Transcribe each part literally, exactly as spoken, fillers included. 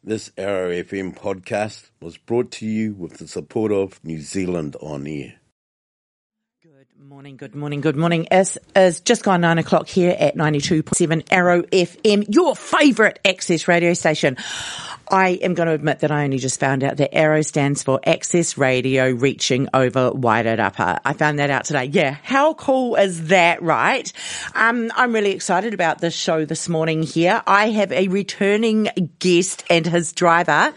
This Arrow F M podcast was brought to you with the support of New Zealand On Air. Good morning, good morning, good morning. It is just gone nine o'clock here at ninety-two point seven Arrow F M, your favourite access radio station. I am going to admit that I only just found out that Arrow stands for Access Radio Reaching Over Wairarapa. I found that out today. Yeah, how cool is that, right? Um, I'm really excited about this show this morning here. I have a returning guest and his driver.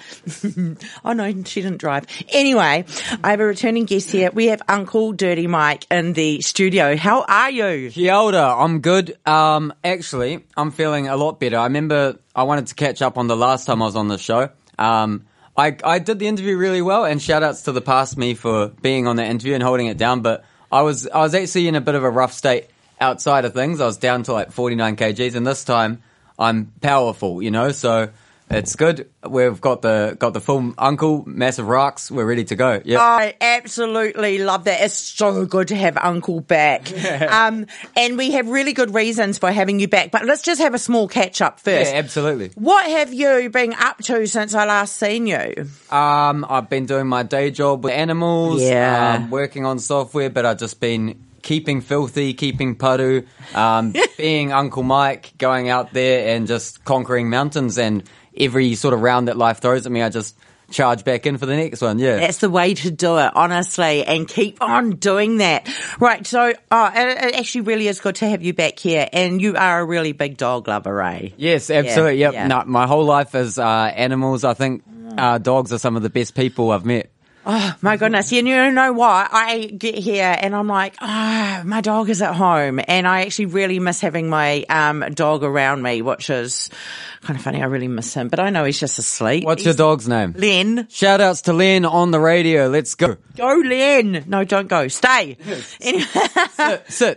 Oh no, she didn't drive. Anyway, I have a returning guest here. We have Uncle Dirty Mike in the studio. How are you? Kia ora, I'm good. Um, actually, I'm feeling a lot better. I remember I wanted to catch up on the last time I was on the show. Um, I, I did the interview really well, and shout outs to the past me for being on that interview and holding it down, but I was, I was actually in a bit of a rough state outside of things. I was down to like forty-nine kilograms, and this time I'm powerful, you know, so it's good. We've got the got the full Uncle, massive rocks. We're ready to go. Yeah, I absolutely love that. It's so good to have Uncle back. um, and we have really good reasons for having you back. But let's just have a small catch up first. Yeah, absolutely. What have you been up to since I last seen you? Um, I've been doing my day job with animals. Yeah. Um, working on software, but I've just been keeping filthy, keeping paru, um, being Uncle Mike, going out there and just conquering mountains, and every sort of round that life throws at me, I just charge back in for the next one, yeah. That's the way to do it, honestly, and keep on doing that. Right, so oh, it, it actually really is good to have you back here, and you are a really big dog lover, eh? Yes, absolutely, yeah, yep. Yeah. No, my whole life is uh, animals. I think uh, dogs are some of the best people I've met. Oh, my goodness. You know what? I get here and I'm like, ah, oh, my dog is at home. And I actually really miss having my um dog around me, which is kind of funny. I really miss him, but I know he's just asleep. What's he's your dog's name? Len. Shout outs to Len on the radio. Let's go. Go, Len. No, don't go. Stay. Anyway. Sit. sit.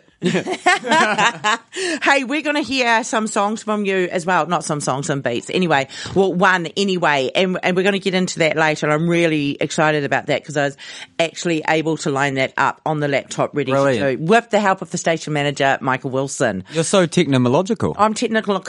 Hey, we're going to hear some songs from you as well. Not some songs, some beats. Anyway, well, one anyway. And, and we're going to get into that later. I'm really excited about that because I was actually able to line that up on the laptop ready Brilliant. to do with the help of the station manager, Michael Wilson. You're so technological. I'm technical.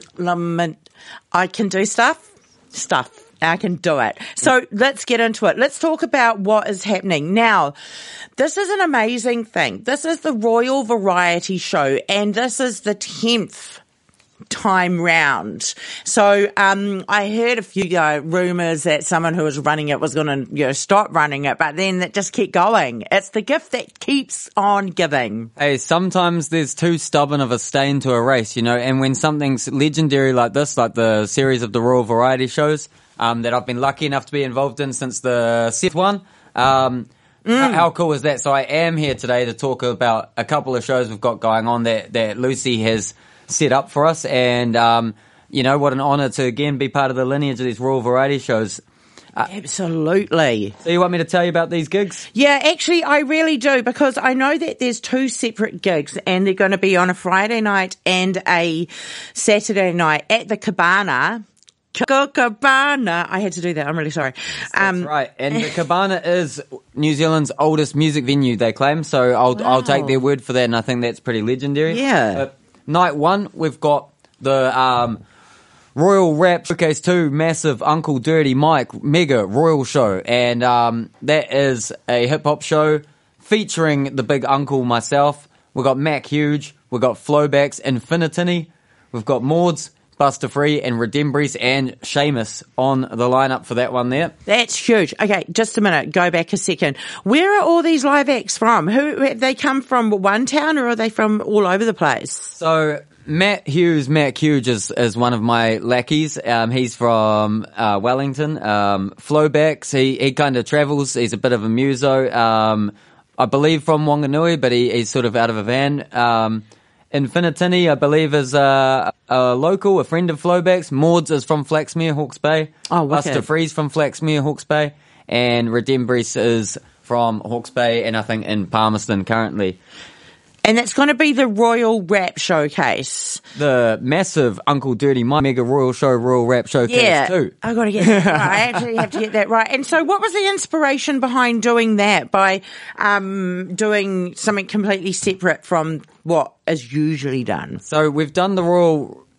I can do stuff. Stuff. I can do it. So let's get into it. Let's talk about what is happening. Now, this is an amazing thing. This is the Royal Variety Show, and this is the tenth time round. So um I heard a few uh, rumours that someone who was running it was going to you know stop running it, but then it just kept going. It's the gift that keeps on giving. Hey, sometimes there's too stubborn of a stain to erase, you know, and when something's legendary like this, like the series of the Royal Variety shows, um, that I've been lucky enough to be involved in since the seventh one, um, mm. how cool is that? So I am here today to talk about a couple of shows we've got going on that, that Lucy has set up for us, and, um, you know, what an honour to again be part of the lineage of these Royal Variety shows. Uh, Absolutely. So you want me to tell you about these gigs? Yeah, actually, I really do, because I know that there's two separate gigs, and they're going to be on a Friday night and a Saturday night at the Cabana. Cabana. I had to do that. I'm really sorry. Um, That's right. And the Cabana is New Zealand's oldest music venue, they claim. So I'll wow. I'll take their word for that, and I think that's pretty legendary. Yeah. But night one, we've got the um, Royal Rap Showcase two, massive Uncle Dirty Mike mega royal show, and um, that is a hip hop show featuring the big uncle myself. We've got Mac Huge, we've got Flowbacks, Infinitini, we've got Maud's, Buster Free, and Redembris and Seamus on the lineup for that one there. That's huge. Okay, just a minute. Go back a second. Where are all these live acts from? Who have they come from? One town, or are they from all over the place? So Matt Hughes, Matt Hughes is, is one of my lackeys. Um, he's from uh, Wellington. Um, Flowbacks, he he kind of travels. He's a bit of a muso. Um, I believe from Wanganui, but he, he's sort of out of a van. Um, Infinitini, I believe, is a, a local, a friend of Flowbacks. Maud's is from Flaxmere, Hawke's Bay. Oh, wicked. Buster Free's from Flaxmere, Hawke's Bay. And Redembris is from Hawke's Bay, and I think in Palmerston currently. And that's going to be the Royal Rap Showcase. The massive Uncle Dirty Mike Mega Royal Show, Royal Rap Showcase yeah, too. I got to get that right. I actually have to get that right. And so what was the inspiration behind doing that, by um, doing something completely separate from what is usually done? So we've done the Royal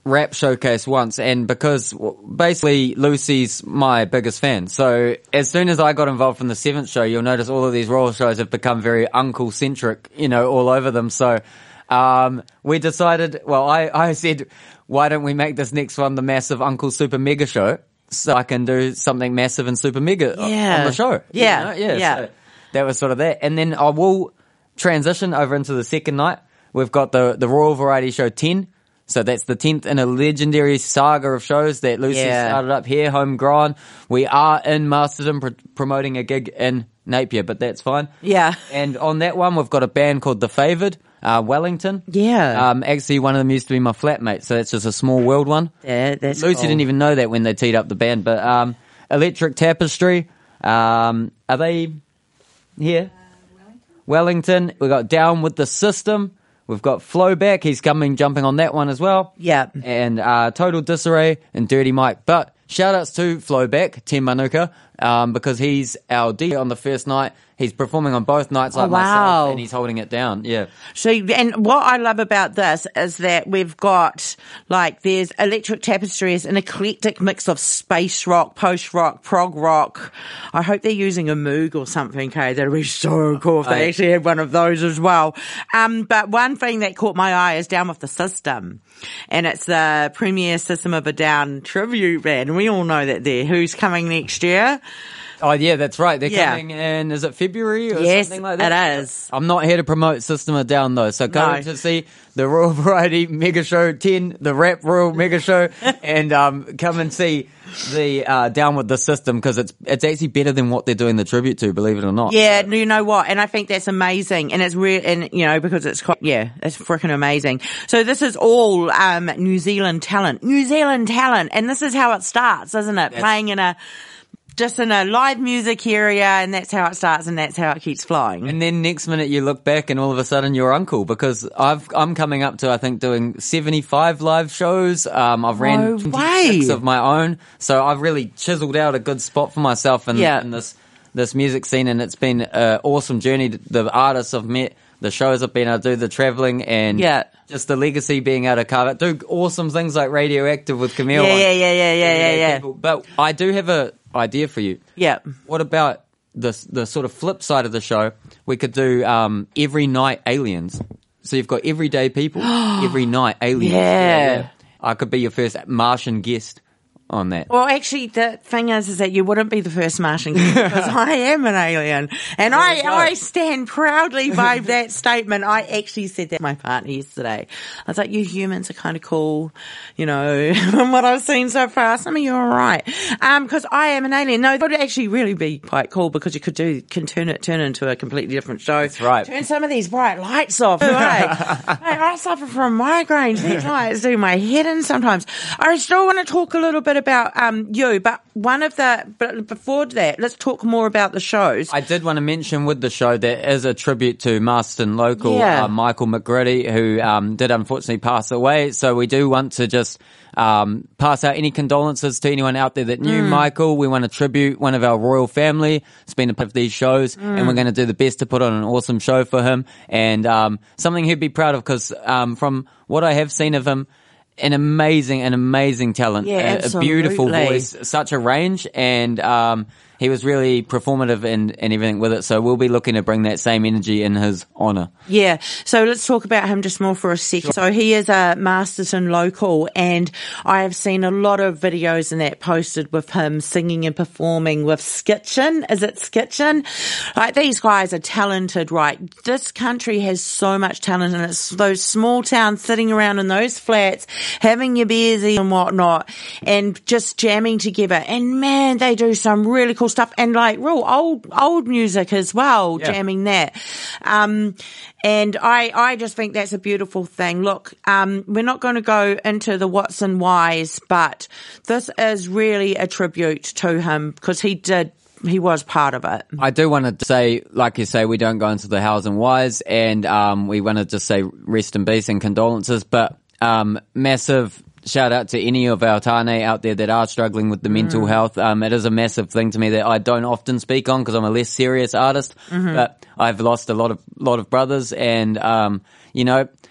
rap showcase once, and because well, basically Lucy's my biggest fan. So as soon as I got involved in the seventh show, you'll notice all of these royal shows have become very uncle-centric, you know, all over them. So um, we decided, well, I, I said, why don't we make this next one the massive Uncle Super Mega Show? So I can do something massive and super mega Yeah. on the show. Yeah, You know? yeah. yeah. So that was sort of that. And then I will transition over into the second night. We've got the, the Royal Variety Show ten. So that's the tenth in a legendary saga of shows that Lucy Yeah. started up here, homegrown. We are in Masterton pr- promoting a gig in Napier, but that's fine. Yeah. And on that one, we've got a band called The Favoured, uh, Wellington. Yeah. Um, actually, one of them used to be my flatmate, so that's just a small world one. Yeah, that's Lucy cool. didn't even know that when they teed up the band, but um, Electric Tapestry, um, are they here? Wellington. We've got Down with the System. We've got Flowback. He's coming, jumping on that one as well. Yeah. And uh, Total Disarray and Dirty Mike. But shout outs to Flowback, Tim Manuka, um, because he's our D J on the first night. He's performing on both nights like Oh, wow. myself, and he's holding it down. Yeah. So, and what I love about this is that we've got, like, there's Electric Tapestry is an eclectic mix of space rock, post rock, prog rock. I hope they're using a Moog or something, okay? That'd be so cool if they I- actually had one of those as well. Um, but one thing that caught my eye is Down with the System. And it's the premier System of a Down tribute band. And we all know that they're who's coming next year. Oh, yeah, that's right. They're Yeah. coming in, is it February or Yes, something like that? it is. I'm not here to promote System of Down, though. So come No. to see the Royal Variety Mega Show ten, the Rap Royal Mega Show, and um, come and see the uh, Down with the System, because it's it's actually better than what they're doing the tribute to, believe it or not. Yeah, you know what? And I think that's amazing. And it's real, and you know, because it's, quite, yeah, it's freaking amazing. So this is all, um, New Zealand talent. New Zealand talent. And this is how it starts, isn't it? Yes. Playing in a, just in a live music area, and that's how it starts, and that's how it keeps flying. And then next minute you look back and all of a sudden you're uncle, because I've, I'm coming up to, I think, doing seventy-five live shows. Um, I've ran No twenty-six way. of my own. So I've really chiseled out a good spot for myself in, Yeah. in this, this music scene. And it's been an awesome journey. The artists I've met, the shows I've been able to do, the traveling, and Yeah. just the legacy being able to carve out, do awesome things like Radioactive with Camille. Yeah, on- yeah, yeah, yeah, yeah, yeah, yeah. people. But I do have a idea for you. Yeah. What about the the sort of flip side of the show? We could do um, every night aliens. So you've got everyday people, every night aliens. Yeah. I could be your first Martian guest on that. Well, actually, the thing is, is that you wouldn't be the first Martian because I am an alien, and I, you go. I stand proudly by that statement. I actually said that to my partner yesterday. I was like, "You humans are kind of cool, you know, from what I've seen so far. Some of you are right, um, because I am an alien. No, it would actually really be quite cool because you could do can turn it turn into a completely different show. That's right. Turn some of these bright lights off. Too, eh? Hey, I suffer from migraines. These lights do my head in sometimes. I still want to talk a little bit about um you, but one of the but before that, let's talk more about the shows. I did want to mention with the show there is a tribute to Marston local Yeah. uh, Michael McGritty, who um, did unfortunately pass away. So we do want to just um, pass out any condolences to anyone out there that knew Mm. Michael. We want to tribute one of our royal family. It's been a part of these shows, Mm. and we're going to do the best to put on an awesome show for him, and um, something he'd be proud of, because um, from what I have seen of him, an amazing, an amazing talent, Yeah, a, a beautiful absolutely. voice, such a range, and um, he was really performative and, and everything with it. So we'll be looking to bring that same energy in his honour. Yeah, so let's talk about him just more for a second. So he is a Masterton local, and I have seen a lot of videos and that posted with him singing and performing with Skitchin. Is it Skitchin? Like, these guys are talented, right? This country has so much talent, and it's those small towns sitting around in those flats, having your beers and whatnot, and just jamming together. And man, they do some really cool stuff, and like real old old music as well, Yeah. jamming that. Um, and I, I just think that's a beautiful thing. Look, um, we're not going to go into the what's and whys, but this is really a tribute to him because he did, he was part of it. I do want to say, like you say, we don't go into the hows and whys, and um, we want to just say rest in peace and condolences, but um, massive shout out to any of our tāne out there that are struggling with the mental health. Um, it is a massive thing to me that I don't often speak on because I'm a less serious artist, but I've lost a lot of lot of brothers, and um, you know,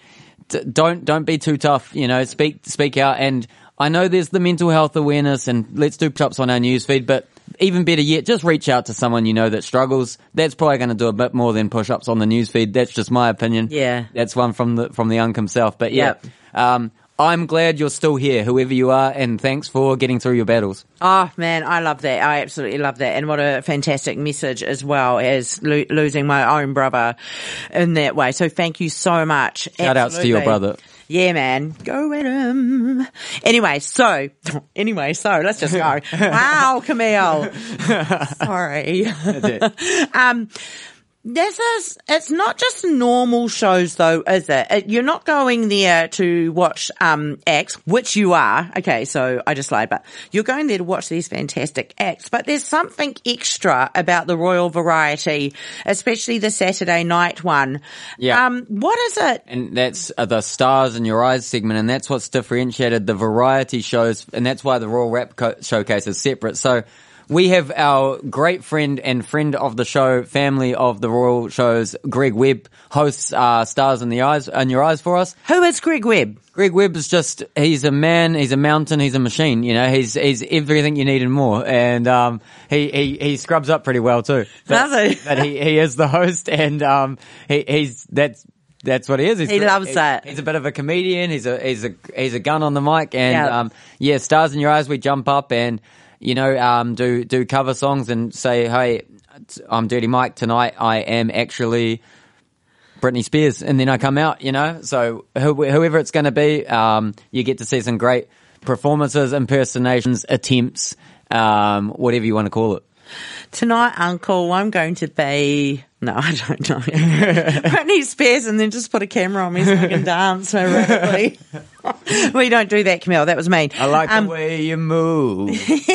d- don't don't be too tough. You know, speak speak out. And I know there's the mental health awareness, and let's do push-ups on our newsfeed, but even better yet, just reach out to someone you know that struggles. That's probably going to do a bit more than push-ups on the newsfeed. That's just my opinion. Yeah. That's one from the from the Unc himself. But yeah, Yep. um, I'm glad you're still here, whoever you are, and thanks for getting through your battles. Oh, man, I love that. I absolutely love that. And what a fantastic message as well as lo- losing my own brother in that way. So thank you so much. Shout outs to your Absolutely. brother. Yeah, man. Go at him. Anyway, so, anyway, so let's just go. Wow, Camille. Sorry. um, This is, it's not just normal shows though, is it? it? You're not going there to watch, um, acts, which you are. Okay, so I just lied, but you're going there to watch these fantastic acts, but there's something extra about the Royal Variety, especially the Saturday night one. Yeah. Um, what is it? And that's uh, the Stars in Your Eyes segment, and that's what's differentiated the variety shows, and that's why the Royal Rap Co- Showcase is separate. So we have our great friend and friend of the show, family of the Royal shows, Greg Webb, hosts uh, Stars in the Eyes, in Your Eyes for us. Who is Greg Webb? Greg Webb is just, he's a man, he's a mountain, he's a machine, you know, he's he's everything you need and more. And um he, he, he scrubs up pretty well too. But, Does he? But he, he is the host, and um he, he's, that's, That's what he is. He's He loves he's, that. He's a bit of a comedian. He's a he's a he's a gun on the mic, and Yeah. um yeah, Stars in Your Eyes. We jump up and you know um do do cover songs and say, hey, I'm Dirty Mike tonight. I am actually Britney Spears, and then I come out. You know, so who, whoever it's going to be, um you get to see some great performances, impersonations, attempts, um whatever you want to call it. Tonight, Uncle, I'm going to be... No, I don't know. Britney Spears, and then just put a camera on me so I can dance erratically. We don't do that, Camille. That was mean. I like Um, the way you move.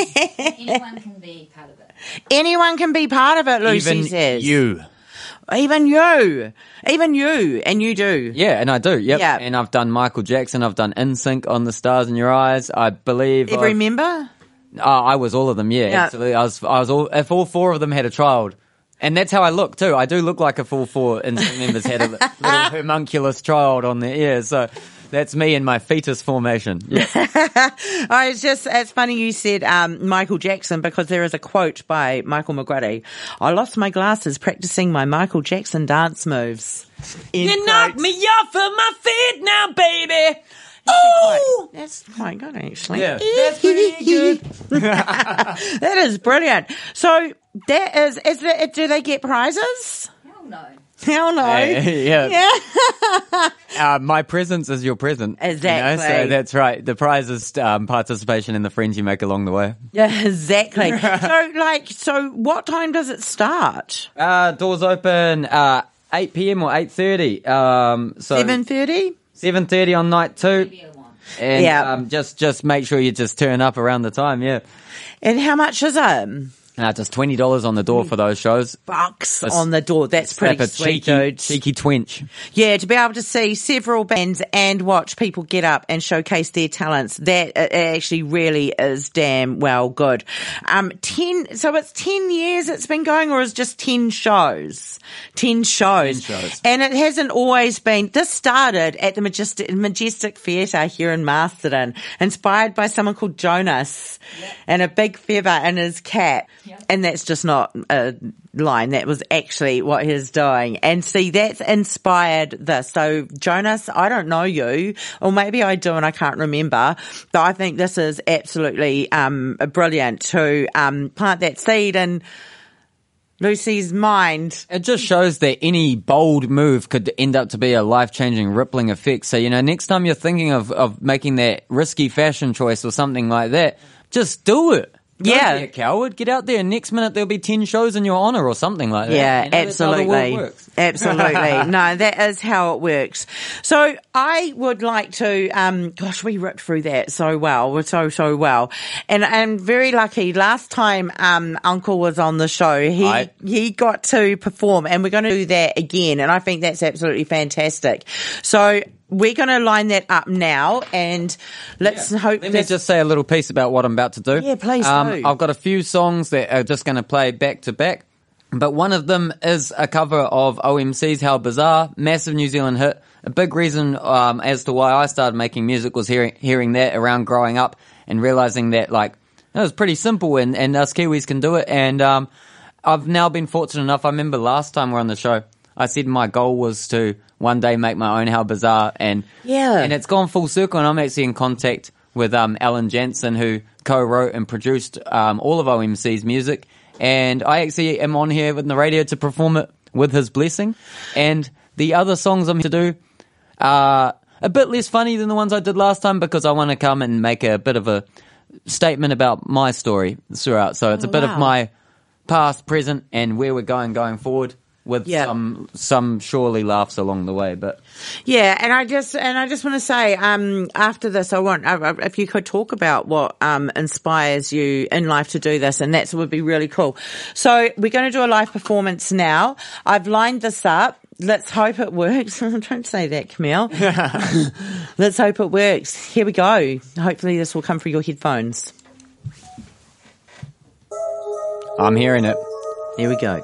Anyone can be part of it. Anyone can be part of it, Lucy Even says. you. Even you. Even you. And you do. Yeah, and I do. Yep. Yeah. And I've done Michael Jackson. I've done N Sync on the Stars in Your Eyes. I believe. Every I've- member? Oh, I was all of them. Yeah, Yeah. absolutely. I was. I was all. If all four of them had a child, and that's how I look too. I do look like a full four N Sync members had a li- little homunculus child on their ear. So that's me in my fetus formation. Yeah. Oh, it's just, it's funny you said um, Michael Jackson, because there is a quote by Michael McGrady. I lost my glasses practicing my Michael Jackson dance moves. End You knock quote. me off of my feet now, baby. Oh, that's quite good, actually. Yeah, that's pretty good. That is brilliant. So that is, is it, do they get prizes? Hell no. Hell no. Hey, yeah. Yeah. Uh, my presence is your present. you know, Exactly. So that's right. The prize is um, participation in the friends you make along the way. Yeah, exactly. So, like, so what time does it start? Uh, doors open uh, eight p.m. or eight thirty. Um, so seven thirty? seven thirty on night two. Maybe a one. And Yeah. um, just just make sure you just turn up around the time, yeah. And how much is it? Uh, just twenty dollars on the door for those shows. Bucks Just on the door. That's pretty Slap a sweet, cheeky, dude. cheeky twinch. Yeah, to be able to see several bands and watch people get up and showcase their talents, that uh, actually really is damn well good. Um, ten, so it's ten years it's been going, or is it just ten shows? Ten shows. ten shows. And it hasn't always been, this started at the Majestic, Majestic Theatre here in Masterton, inspired by someone called Jonas, and a big feather in his cap. Yep. And that's just not a line. That was actually what he was doing. And see, that's inspired this. So Jonas, I don't know you, or maybe I do and I can't remember, but I think this is absolutely um brilliant to um plant that seed in Lucy's mind. It just shows that any bold move could end up to be a life-changing rippling effect. So, you know, next time you're thinking of, of making that risky fashion choice or something like that, just do it. Don't Yeah. be a coward. Get out there and next minute there'll be ten shows in your honor or something like that. Yeah, You know, that's how the world absolutely. works. Absolutely. No, that is how it works. So I would like to, um, gosh, we ripped through that so well. We're so, so well. And I'm very lucky. Last time, um, Uncle was on the show, he, Right. he got to perform, and we're going to do that again. And I think that's absolutely fantastic. So we're going to line that up now, and let's hope Let me this- just say a little piece about what I'm about to do. Yeah, please um, do. I've got a few songs that are just going to play back to back. But one of them is a cover of O M C's How Bizarre, massive New Zealand hit. A big reason um, as to why I started making music was hearing hearing that around growing up and realizing that, like, it was pretty simple and, and us Kiwis can do it. And um, I've now been fortunate enough. I remember last time we were on the show, I said my goal was to one day make my own How Bizarre. And, Yeah. and it's gone full circle, and I'm actually in contact with um, Alan Jansen, who co-wrote and produced um, all of O M C's music. And I actually am on here with the radio to perform it with his blessing. And the other songs I'm here to do are a bit less funny than the ones I did last time because I want to come and make a bit of a statement about my story throughout. So it's Oh, a bit wow. of my past, present, and where we're going going forward with Yeah. some some surely laughs along the way. But Yeah, and I just and I just want to say, um, after this, I want uh, if you could talk about what um inspires you in life to do this, and that would be really cool. So we're going to do a live performance now. I've lined this up. Let's hope it works. Don't say that, Camille. Let's hope it works. Here we go. Hopefully, this will come through your headphones. I'm hearing it. Here we go.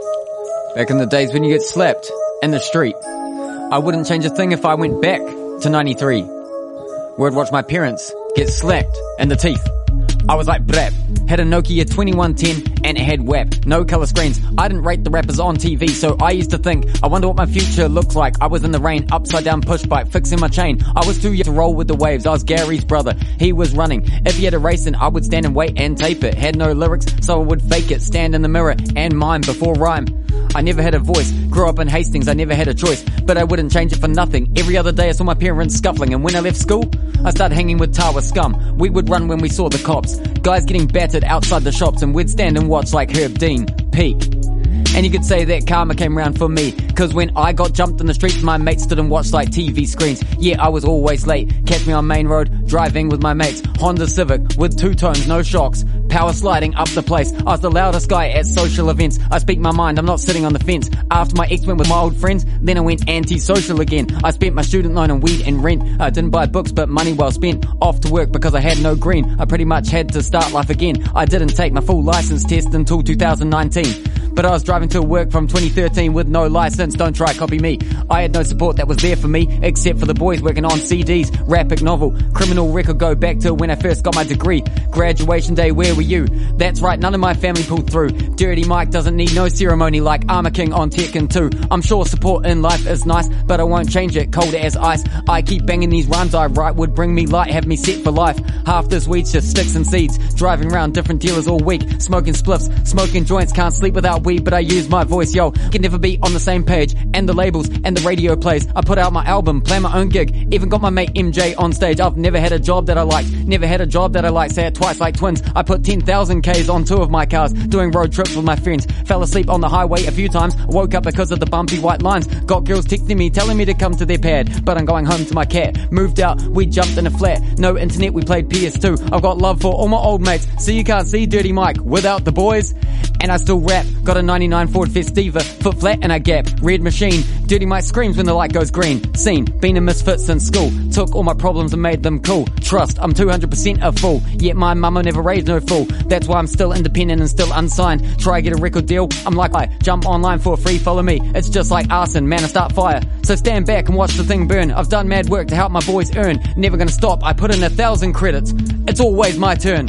Back in the days when you get slapped in the street, I wouldn't change a thing if I went back to ninety-three. Where I'd watch my parents get slapped in the teeth. I was like brap, had a Nokia twenty-one ten and it had W A P, no color screens. I didn't rate the rappers on T V, so I used to think, I wonder what my future looks like. I was in the rain, upside down push bike, fixing my chain. I was too young to roll with the waves, I was Gary's brother, he was running. If he had a race, then I would stand and wait and tape it. Had no lyrics, so I would fake it, stand in the mirror and mime before rhyme. I never had a voice, grew up in Hastings, I never had a choice, but I wouldn't change it for nothing. Every other day I saw my parents scuffling, and when I left school, I started hanging with Tawa scum. We would run when we saw the cops, guys getting battered outside the shops, and we'd stand and watch like Herb Dean peak. And you could say that karma came round for me, cause when I got jumped in the streets, my mates stood and watched like T V screens. Yeah, I was always late, catch me on main road, driving with my mates, Honda Civic with two tones, no shocks, power sliding up the place. I was the loudest guy at social events, I speak my mind, I'm not sitting on the fence. After my ex went with my old friends, then I went anti-social again. I spent my student loan on weed and rent, I didn't buy books but money well spent. Off to work because I had no green, I pretty much had to start life again. I didn't take my full license test until two thousand nineteen. But I was driving to work from twenty thirteen with no license, don't try copy me. I had no support that was there for me, except for the boys working on C Ds, Rapid Novel, criminal record go back to when I first got my degree. Graduation day, where were you? That's right, none of my family pulled through. Dirty Mike doesn't need no ceremony like Armor King on Tekken two. I'm sure support in life is nice, but I won't change it, cold as ice. I keep banging these rhymes I write would bring me light, have me set for life. Half this weed's just sticks and seeds, driving around different dealers all week, smoking spliffs, smoking joints, can't sleep without weed, but I use my voice, yo, can never be on the same page, and the labels, and the radio plays. I put out my album, play my own gig, even got my mate M J on stage. I've never had a job that I liked, never had a job that I liked, say it twice like twins. I put ten thousand Ks on two of my cars, doing road trips with my friends, fell asleep on the highway a few times, woke up because of the bumpy white lines, got girls texting me, telling me to come to their pad, but I'm going home to my cat. Moved out, we jumped in a flat, no internet, we played P S two, I've got love for all my old mates, so you can't see Dirty Mike without the boys. And I still rap, got a ninety-nine Ford Festiva, foot flat and I gap, red machine, Dirty Mike screams when the light goes green, scene, been a misfit since school, took all my problems and made them cool, trust, I'm two hundred percent a fool, yet my mama never raised no fool, that's why I'm still independent and still unsigned, try get a record deal, I'm like I, jump online for free, follow me, it's just like arson, man I start fire, so stand back and watch the thing burn, I've done mad work to help my boys earn, never gonna stop, I put in a thousand credits, it's always my turn.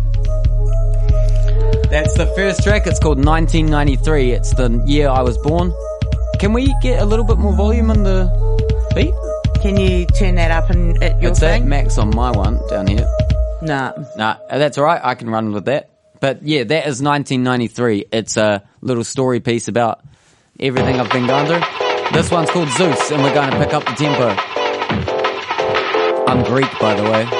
That's the first track. It's called nineteen ninety-three. It's the year I was born. Can we get a little bit more volume on the beat? Can you turn that up and at your It's thing? at max on my one down here. Nah. Nah, that's alright. I can run with that. But yeah, that is nineteen ninety-three. It's a little story piece about everything I've been going through. This one's called Zeus, and we're going to pick up the tempo. I'm Greek, by the way.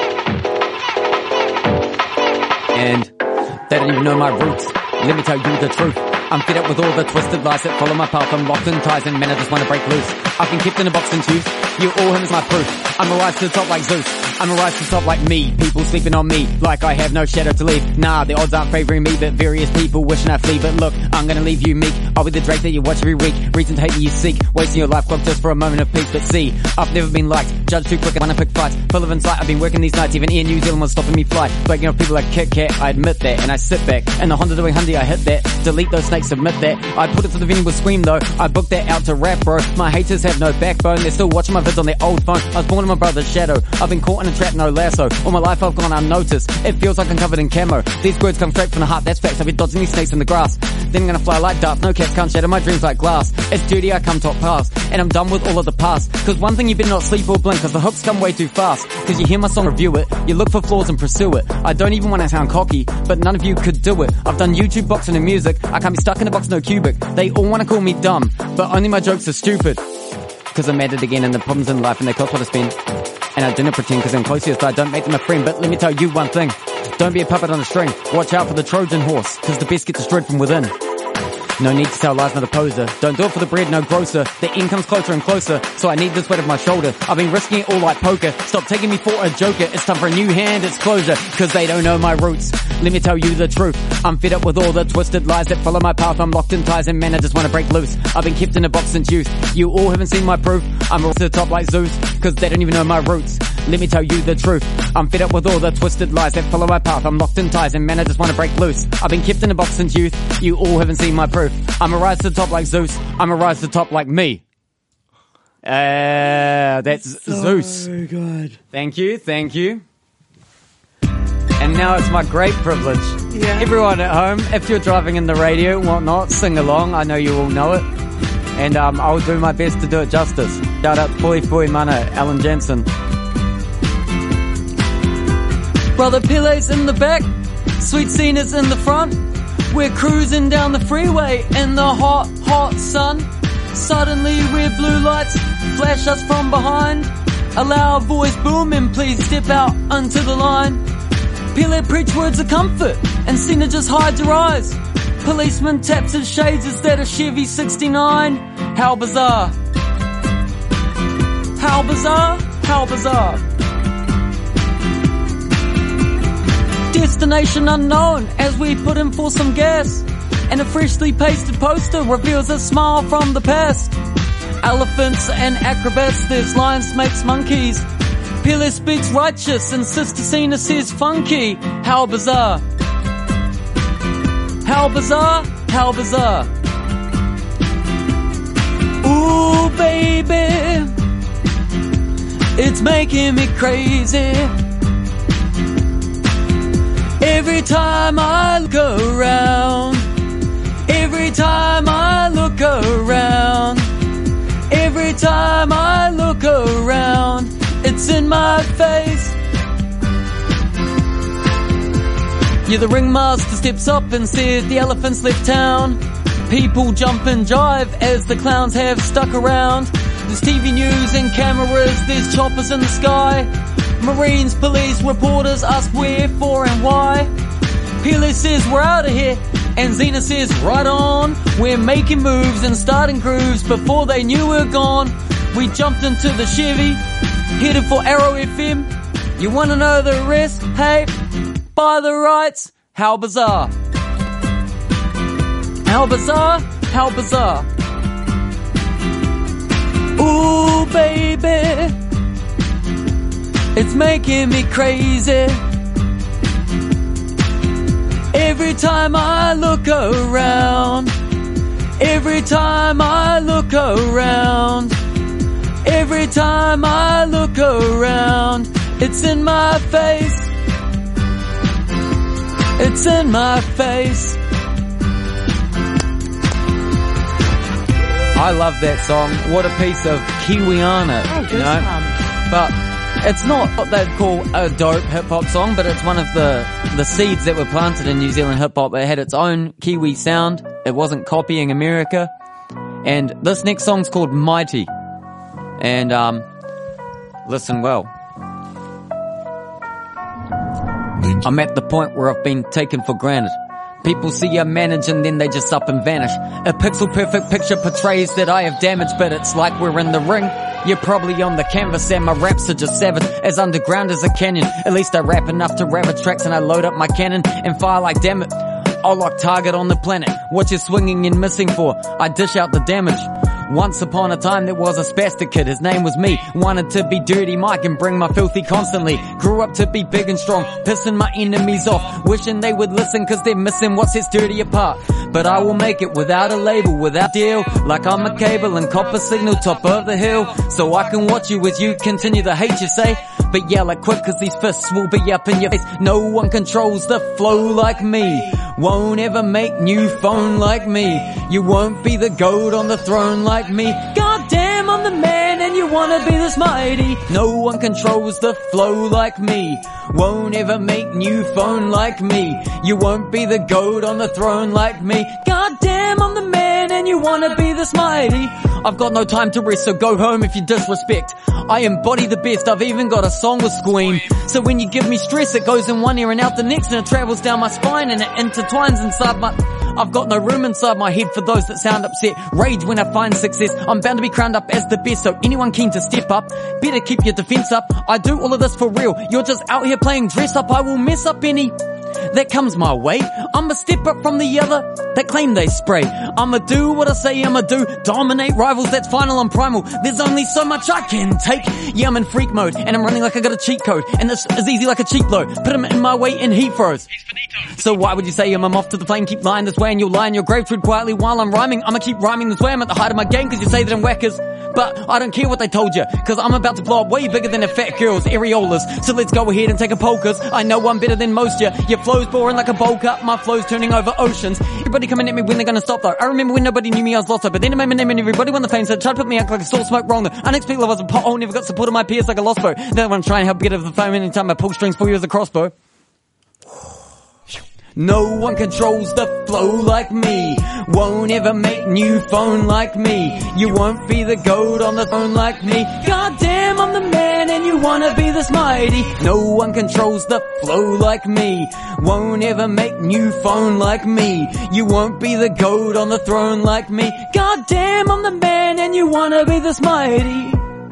And they don't even know my roots. Let me tell you the truth. I'm fed up with all the twisted lies that follow my path. I'm locked in ties and man, I just want to break loose. I've been kept in a box and tubes. You all him is my proof. I'm a rise to the top like Zeus. I'm a rise to the top like me. People sleeping on me like I have no shadow to leave. Nah, the odds aren't favoring me, but various people wishing I flee. But look, I'm gonna leave you meek. I'll be the Drake that you watch every week. Reason to hate you seek. Wasting your life clock just for a moment of peace. But see, I've never been liked. Judged too quick and wanna pick fights. Full of insight, I've been working these nights. Even Air New Zealand was stopping me fly. Breaking off people like Kit Kat, I admit that. And I sit back. In the Honda doing Hyundai, I hit that. Delete those snakes Max, admit that. I put it to the venue with Scream though. I booked that out to rap, bro. My haters have no backbone. They're still watching my vids on their old phone. I was born in my brother's shadow. I've been caught in a trap, no lasso. All my life I've gone unnoticed. It feels like I'm covered in camo. These words come straight from the heart, that's facts. I've been dodging these snakes in the grass. Then I'm gonna fly like darts. No cats can't shatter my dreams like glass. It's duty, I come top pass. And I'm done with all of the past. Cause one thing you better not sleep or blink, cause the hooks come way too fast. Cause you hear my song, review it. You look for flaws and pursue it. I don't even want to sound cocky, but none of you could do it. I've done YouTube, boxing and music. I can't be stuck in a box, no cubic. They all want to call me dumb, but only my jokes are stupid. Cause I'm at it again and the problems in life and they cost what I spend. And I didn't pretend cause I'm closest, I don't make them a friend. But let me tell you one thing, don't be a puppet on a string. Watch out for the Trojan horse, cause the best get destroyed from within. No need to tell lies, not a poser. Don't do it for the bread, no grocer. The end comes closer and closer, so I need this weight of my shoulder. I've been risking it all like poker. Stop taking me for a joker. It's time for a new hand, it's closure. Cause they don't know my roots. Let me tell you the truth. I'm fed up with all the twisted lies that follow my path. I'm locked in ties and man, I just wanna break loose. I've been kept in a box since youth. You all haven't seen my proof. I'm to the top like Zeus, cause they don't even know my roots. Let me tell you the truth. I'm fed up with all the twisted lies that follow my path. I'm locked in ties and man, I just wanna break loose. I've been kept in a box since youth. You all haven't seen my proof. I'ma rise to the top like Zeus. I'ma rise to the top like me. Uh, that's so Zeus. good. Thank you, thank you. And now it's my great privilege. Yeah. Everyone at home, if you're driving in the radio, whatnot, sing along. I know you all know it. And um, I'll do my best to do it justice. Shout out to Pui Pui Mana, Alan Jensen. Brother Pele's in the back, Sweet Cena's in the front. We're cruising down the freeway in the hot, hot sun. Suddenly we're blue lights, flash us from behind. A loud voice booming, please step out onto the line. Pele preach words of comfort, and Cena just hides her eyes. Policeman taps his shades, is that a Chevy sixty-nine? How bizarre. How bizarre, how bizarre. Destination unknown as we put in for some gas. And a freshly pasted poster reveals a smile from the past. Elephants and acrobats, there's lions, snakes, monkeys. Pele speaks righteous and Sister Cena says funky. How bizarre. How bizarre, how bizarre. Ooh baby, it's making me crazy. Every time I look around, every time I look around, every time I look around, it's in my face. Yeah, the ringmaster steps up and says the elephants left town. People jump and jive as the clowns have stuck around. There's T V news and cameras, there's choppers in the sky. Marines, police, reporters ask where, for and why. Pele says we're out of here, and Xena says right on. We're making moves and starting grooves before they knew we're gone. We jumped into the Chevy, headed for Arrow F M. You wanna know the rest? Hey, buy the rights. How bizarre. How bizarre, how bizarre. Ooh baby, it's making me crazy. Every time I look around, every time I look around, every time I look around, it's in my face. It's in my face. I love that song. What a piece of Kiwiana, Oh, you know? But it's not what they'd call a dope hip-hop song, but it's one of the, the seeds that were planted in New Zealand hip-hop. It had its own Kiwi sound. It wasn't copying America. And this next song's called Mighty. And, um, listen well. I'm at the point where I've been taken for granted. People see I manage and then they just up and vanish. A pixel perfect picture portrays that I have damage, but it's like we're in the ring. You're probably on the canvas and my raps are just savage, as underground as a canyon. At least I rap enough to rabbit tracks and I load up my cannon and fire like damn it. I'll lock target on the planet. What you swinging and missing for? I dish out the damage. Once upon a time there was a spastic kid, his name was me. Wanted to be Dirty Mike and bring my filthy constantly. Grew up to be big and strong, pissing my enemies off, wishing they would listen cause they're missing what sets dirty apart. but I will make it without a label, without deal. Like I'm a cable and copper signal top of the hill, so I can watch you as you continue the hate you say. But yeah, like quick, cause these fists will be up in your face. No one controls the flow like me. Won't ever make new phone like me. You won't be the goat on the throne like me. God damn, I'm the man and you wanna be this mighty. No one controls the flow like me. Won't ever make new phone like me. You won't be the goat on the throne like me. God damn, I'm the man and you wanna be this mighty. I've got no time to rest, so go home if you disrespect. I embody the best, I've even got a song with Squeam. So when you give me stress, it goes in one ear and out the next, and it travels down my spine and it intertwines inside my... I've got no room inside my head for those that sound upset. Rage when I find success, I'm bound to be crowned up as the best. So anyone keen to step up, better keep your defense up. I do all of this for real, you're just out here playing dress up. I will mess up any that comes my way. I'ma step up from the other that claim they spray. I'ma do what I say I'ma do, dominate rivals, that's final and primal. There's only so much I can take. Yeah, I'm in freak mode and I'm running like I got a cheat code, and this is easy like a cheap load. Put him in my way and he froze. So why would you say I'm off to the flame? Keep lying this way and you'll lie in your grave. Tread quietly while I'm rhyming. I'ma keep rhyming this way. I'm at the height of my game cause you say that I'm whackers, but I don't care what they told you, cause I'm about to blow up way bigger than a fat girl's areolas. So let's go ahead and take a poll, cause I know I'm better than most ya. Your flow's boring like a bowl cut, my flow's turning over oceans. Everybody coming at me when they're gonna stop though. I remember when nobody knew me, I was lost though. But then I made my name and everybody won the fame, so tried to put me out like a sore smoke wrong though. Unexpectedly I was a pothole, never got support of my peers like a lost bow. Then I wanna try and help get over the phone anytime I pull strings for you as a crossbow. No one controls the flow like me. Won't ever make new phone like me. You won't be the goat on the phone like me. God damn, I'm the man and you wanna be this mighty. No one controls the flow like me. Won't ever make new phone like me. You won't be the goat on the throne like me. God damn, I'm the man and you wanna be this mighty.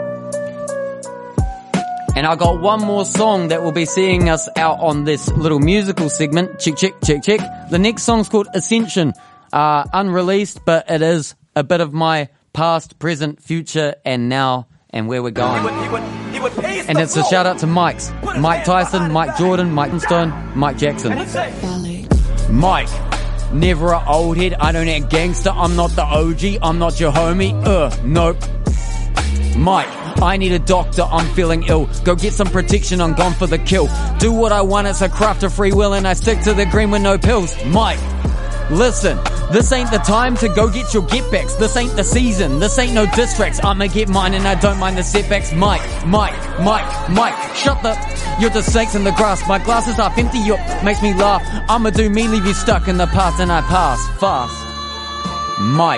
And I got one more song that will be seeing us out on this little musical segment. Check, check, check, check. The next song's called Ascension. Uh, unreleased, but it is a bit of my past, present, future, and now, and where we're going. He would, he would, he would and it's a shout out to Mike's. Mike Tyson, Mike Jordan, Mike Stone, Mike Jackson. Mike. Never a old head, I don't act gangster, I'm not the O G, I'm not your homie, uh, nope. Mike, I need a doctor, I'm feeling ill. Go get some protection, I'm gone for the kill. Do what I want, it's a craft of free will, and I stick to the green with no pills. Mike, listen, this ain't the time to go get your get backs. This ain't the season, this ain't no diss tracks. I'ma get mine and I don't mind the setbacks. Mike, Mike, Mike, Mike, shut the... You're just snakes in the grass, my glass is half empty, you makes me laugh. I'ma do me, leave you stuck in the past, and I pass fast. Mike.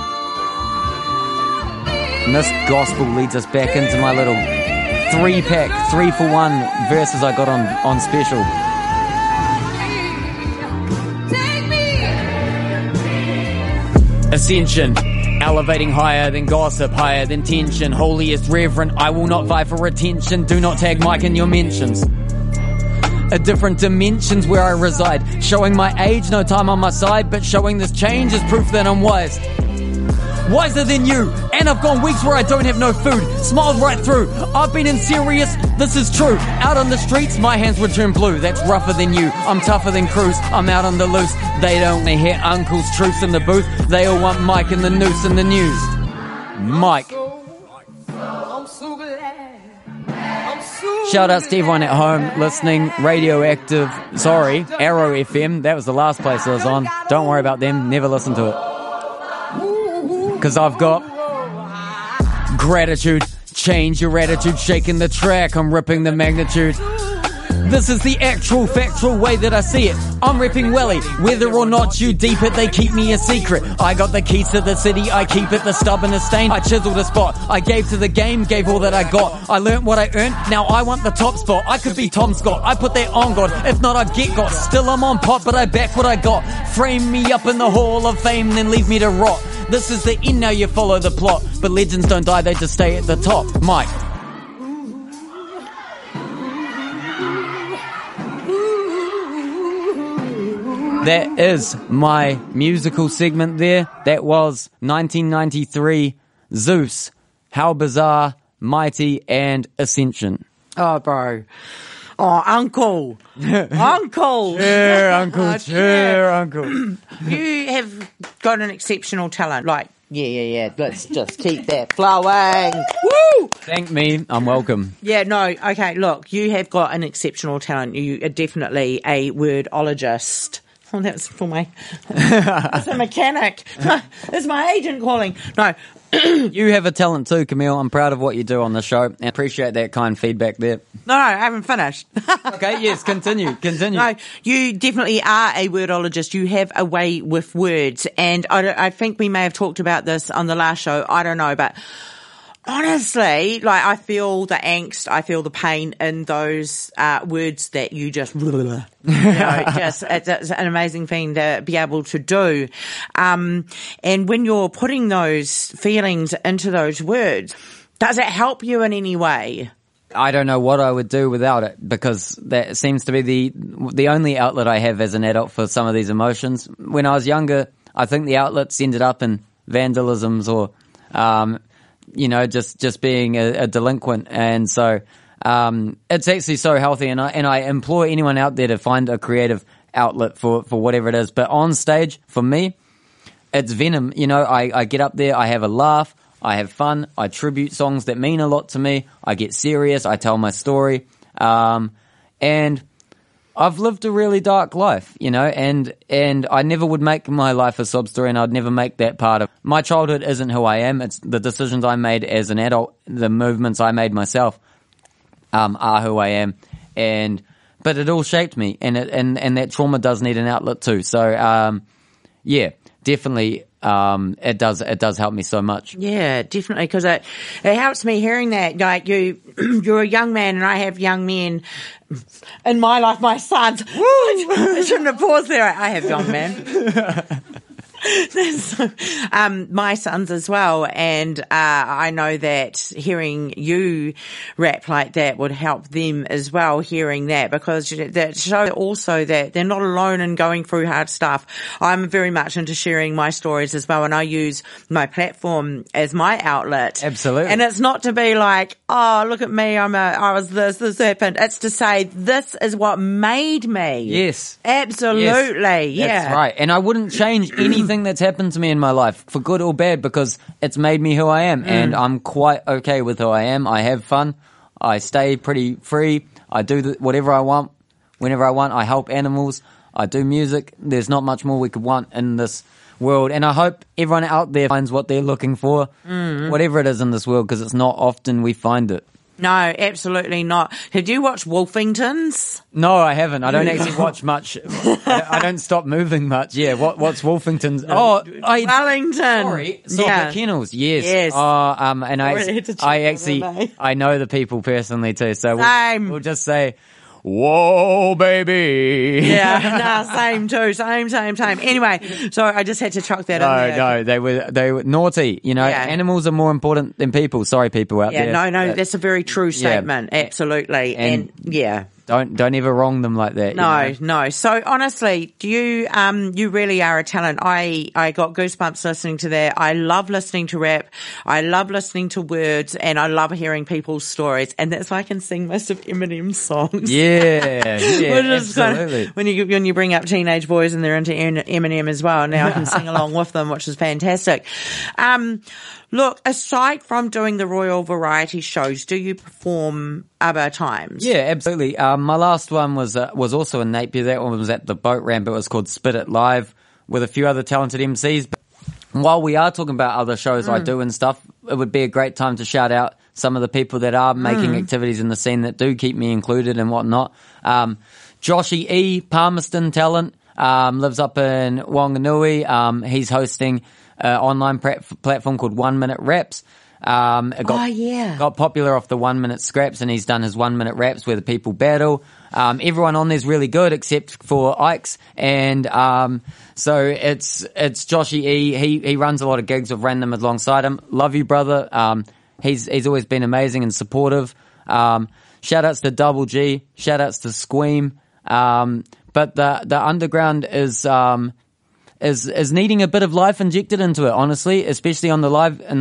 And this gospel leads us back into my little three-pack, three-for-one verses I got on, on special. Ascension, elevating higher than gossip, higher than tension. Holiest reverend, I will not vie for attention. Do not tag Mike in your mentions. A different dimensions where I reside. Showing my age, no time on my side, but showing this change is proof that I'm wise. Wiser than you, and I've gone weeks where I don't have no food. Smiled right through, I've been in serious, this is true. Out on the streets, my hands would turn blue. That's rougher than you, I'm tougher than Cruz. I'm out on the loose, they don't hear Uncle's truths in the booth. They all want Mike and the noose in the news. Mike. Shout out to everyone at home listening. Radioactive, sorry, Arrow F M, that was the last place I was on. Don't worry about them, never listen to it. Cause I've got gratitude, change your attitude, shaking the track, I'm ripping the magnitude. This is the actual factual way that I see it. I'm ripping Welly, whether or not you deep it, they keep me a secret. I got the keys to the city, I keep it, the stubbornest stain. I chiseled a spot, I gave to the game, gave all that I got. I learnt what I earned, now I want the top spot. I could be Tom Scott, I put that on God, if not I get got. Still I'm on pot, but I back what I got. Frame me up in the Hall of Fame, then leave me to rot. This is the end, now you follow the plot. But legends don't die, they just stay at the top. Mike. That is my musical segment there. That was nineteen ninety-three, Zeus, How Bizarre, Mighty, and Ascension. Oh, bro. Oh, uncle. Uncle. Cheer, uncle. Oh, Cheer, uncle. You have got an exceptional talent. Like, yeah, yeah, yeah. Let's just keep that flowing. Woo! Thank me. I'm welcome. Yeah, no, okay, look, you have got an exceptional talent. You are definitely a wordologist. Oh, that's for my... That's a mechanic. It's my agent calling. No. You have a talent too, Camille. I'm proud of what you do on the show and appreciate that kind feedback there. No, no, I haven't finished. Okay, yes, continue, continue. No, you definitely are a wordologist. You have a way with words. And I, don't- I think we may have talked about this on the last show. I don't know, but honestly, like, I feel the angst, I feel the pain in those uh, words that you just, you know, just it's, it's an amazing thing to be able to do. Um, and when you're putting those feelings into those words, does it help you in any way? I don't know what I would do without it because that seems to be the the only outlet I have as an adult for some of these emotions. When I was younger, I think the outlets ended up in vandalisms or, um, you know, just, just being a, a delinquent. And so, um, it's actually so healthy. And I, and I implore anyone out there to find a creative outlet for, for whatever it is. But on stage, for me, it's venom. You know, I, I get up there, I have a laugh, I have fun, I tribute songs that mean a lot to me, I get serious, I tell my story. Um, and I've lived a really dark life, you know, and, and I never would make my life a sob story and I'd never make that part of my childhood isn't who I am. It's the decisions I made as an adult, the movements I made myself, um, are who I am. And, but it all shaped me and it, and, and that trauma does need an outlet too. So, um, yeah, definitely, um, it does, it does help me so much. Yeah, definitely, because it, it helps me hearing that. Like, you, you're a young man and I have young men in my life, my sons. Woo! I shouldn't have paused there. I have young men. um, my sons as well, and uh, I know that hearing you rap like that would help them as well, hearing that, because that shows also that they're not alone in going through hard stuff. I'm very much into sharing my stories as well, and I use my platform as my outlet. Absolutely. And it's not to be like, oh, look at me, I'm a, I was this, this happened. It's to say, this is what made me. Yes. Absolutely. Yes. Yeah. That's right. And I wouldn't change anything that's happened to me in my life, for good or bad, because it's made me who I am. Mm. And I'm quite okay with who I am. I have fun. I stay pretty free. I do the, whatever I want, whenever I want. I help animals. I do music. There's not much more we could want in this world. And I hope everyone out there finds what they're looking for, mm. whatever it is in this world, because it's not often we find it. No, absolutely not. Have you watched Wolfingtons? No, I haven't. I don't actually watch much. I, I don't stop moving much. Yeah, what what's Wolfingtons? Oh, I, Wellington. Sorry, Soccer yeah. Kennels. Yes. Yes. Oh, um, and I, I actually, I know the people personally too. So Same. We'll, we'll just say, whoa, baby. Yeah, nah, same too. Same, same, same. Anyway, so I just had to chuck that no, in there. No, no, they were, they were naughty. You know, yeah. Animals are more important than people. Sorry, people out yeah, there. Yeah, no, no, but, that's a very true statement. Yeah. Absolutely. And, and yeah. Don't don't ever wrong them like that. No, you know? no. So honestly, do you um you really are a talent. I I got goosebumps listening to that. I love listening to rap. I love listening to words, and I love hearing people's stories. And that's why I can sing most of Eminem's songs. Yeah, yeah, absolutely. Kind of, when you when you bring up teenage boys and they're into Eminem as well, now I can sing along with them, which is fantastic. Um. Look, aside from doing the Royal Variety shows, do you perform other times? Yeah, absolutely. Um, my last one was uh, was also in Napier. That one was at the boat ramp. It was called Spit It Live with a few other talented M Cs. But while we are talking about other shows mm. I do and stuff, it would be a great time to shout out some of the people that are making mm. activities in the scene that do keep me included and whatnot. Um, Joshy E, Palmerston talent, um, lives up in Wanganui. Um, he's hosting Uh, online prat- platform called One Minute Raps. Um, it got, oh, yeah. got popular off the One Minute Scraps, and he's done his One Minute Raps where the people battle. Um, everyone on there's really good except for Ike's, and um, so it's it's Joshy E. He he runs a lot of gigs. I've ran them alongside him. Love you, brother. Um, he's he's always been amazing and supportive. Um, shout outs to Double G. Shout outs to Squeam. Um, but the the underground is um. is is needing a bit of life injected into it, honestly, especially on the live in the live section. So um, I'll be looking to be all over that like a rash.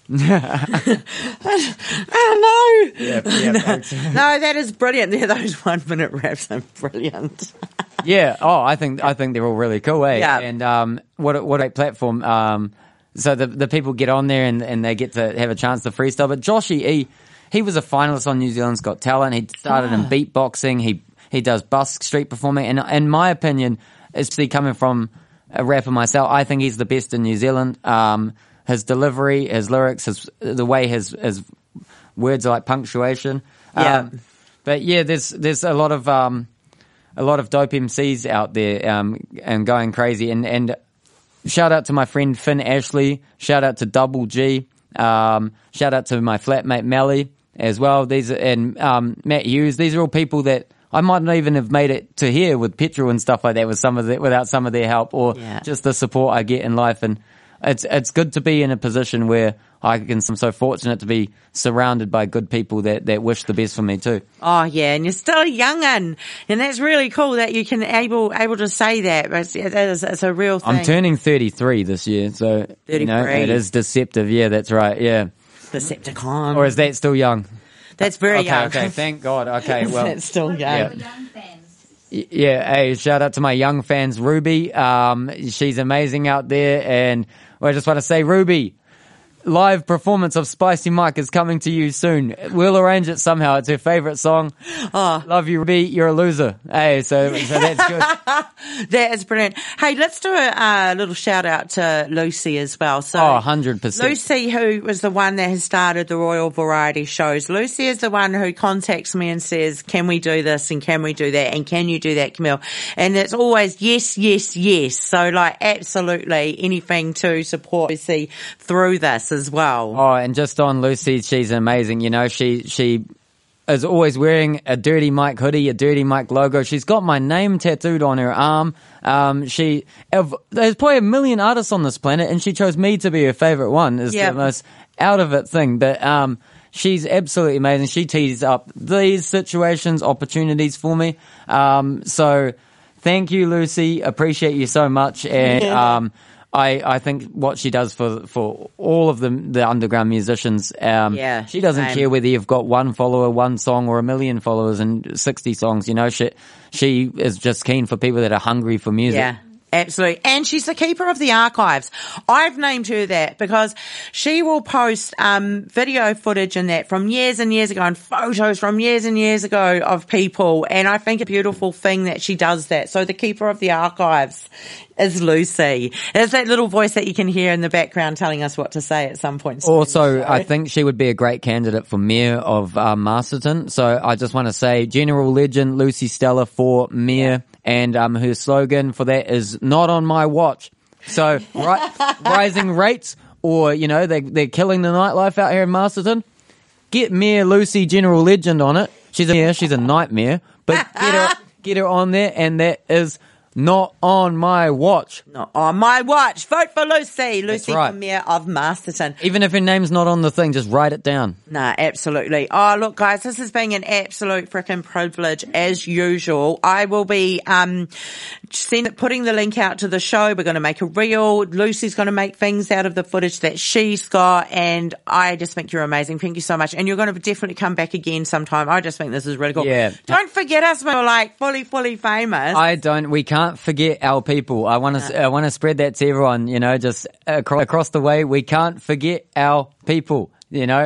Oh no! Yeah, yeah, No, that is brilliant. Yeah, those one minute raps are brilliant. yeah. Oh, I think I think they're all really cool, eh? Yeah. And um, what a, what a great platform. Um, so the the people get on there and, and they get to have a chance to freestyle. But Joshy, he he was a finalist on New Zealand's Got Talent. He started in beatboxing. He he does busk street performing. And in my opinion, especially coming from a rapper myself, I think he's the best in New Zealand. Um, his delivery, his lyrics, his the way his his words are like punctuation. Yeah. Um, but yeah, there's there's a lot of um, a lot of dope M Cs out there um, and going crazy. And and shout out to my friend Finn Ashley. Shout out to Double G. Um, shout out to my flatmate Melly as well. These and um, Matt Hughes. These are all people that I might not even have made it to here with petrol and stuff like that with some of the, without some of their help or Yeah. just the support I get in life. And it's it's good to be in a position where I can. I'm so fortunate to be surrounded by good people that, that wish the best for me too. Oh yeah, and you're still a young'un, and that's really cool that you can able able to say that. It's, it is, it's a real thing. I'm turning thirty-three this year, so you know, thirty-three. it is deceptive. Yeah, that's right. Yeah, Decepticon. or is that still young? That's very Okay, young. okay. Thank God. Okay, well, That's still young. Yeah. For young fans. Y- Yeah, hey, shout out to my young fans, Ruby. Um, she's amazing out there, and I just want to say, Ruby, live performance of Spicy Mike is coming to you soon. We'll arrange it somehow. It's her favorite song. Oh. Love you, Ruby. You're a loser. Hey, so so that's good. That is brilliant. Hey, let's do a uh, little shout out to Lucy as well. So, Oh, one hundred percent. Lucy, who was the one that has started the Royal Variety shows. Lucy is the one who contacts me and says, can we do this and can we do that and can you do that, Camille? And it's always yes, yes, yes. So like absolutely anything to support Lucy through this as well. Oh, and just on Lucy, she's amazing. You know, she she is always wearing a Dirty Mike hoodie, a Dirty Mike logo. She's got my name tattooed on her arm. Um, she of, there's probably a million artists on this planet, and she chose me to be her favorite one. Is Yep. the most out of it thing, but um, she's absolutely amazing. She tees up these situations, opportunities for me. Um, so thank you, Lucy. Appreciate you so much, and um. I, I think what she does for for all of the the underground musicians, um, Yeah, she doesn't same. care whether you've got one follower, one song, or a million followers and sixty songs. You know, she she is just keen for people that are hungry for music. Yeah. Absolutely. And she's the keeper of the archives. I've named her that because she will post um, video footage and that from years and years ago and photos from years and years ago of people. And I think a beautiful thing that she does that. So the keeper of the archives is Lucy. It's that little voice that you can hear in the background telling us what to say at some point. Also, I think she would be a great candidate for mayor of um, Masterton. So I just want to say, general legend Lucy Stella for mayor, and um, her slogan for that is "Not on my watch." So ri- rising rates, or you know, they they're killing the nightlife out here in Masterton. Get Mayor Lucy General Legend on it. She's a yeah, she's a nightmare, but get her get her on there, and that is not on my watch. Not on my watch. Vote for Lucy. Lucy right. for mayor of Masterton. Even if her name's not on the thing, just write it down. Nah, absolutely. Oh, look, guys, this has been an absolute freaking privilege as usual. I will be um send, putting the link out to the show. We're going to make a reel. Lucy's going to make things out of the footage that she's got, and I just think you're amazing. Thank you so much. And you're going to definitely come back again sometime. I just think this is really cool. Yeah. Don't forget us when we're like fully, fully famous. I don't. We can't forget our people. I want to. I want to spread that to everyone. You know, just across, across the way. We can't forget our people. You know,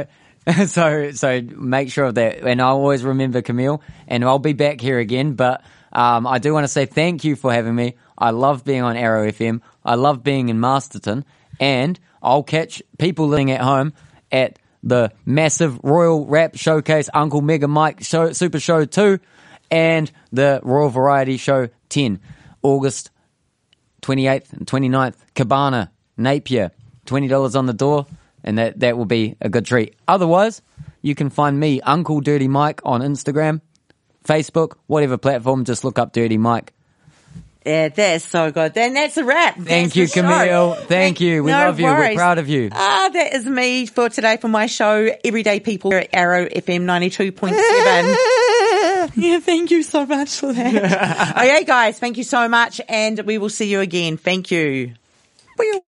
so so make sure of that. And I'll always remember Camille. And I'll be back here again. But um, I do want to say thank you for having me. I love being on Arrow F M. I love being in Masterton. And I'll catch people living at home at the massive Royal Rap Showcase Uncle Mega Mike show, Super Show two and the Royal Variety Show ten. August twenty-eighth and twenty-ninth, Cabana, Napier, twenty dollars on the door, and that, that will be a good treat. Otherwise, you can find me, Uncle Dirty Mike, on Instagram, Facebook, whatever platform, just look up Dirty Mike. Yeah, that's so good. Then that's a wrap. Thank That's you, the show. Camille. Thank you. We No love you. We're worries. proud of you. Ah, that is me for today for my show, Everyday People here at Arrow F M ninety-two point seven. Yeah, thank you so much for that. Okay, guys, thank you so much, and we will see you again. Thank you.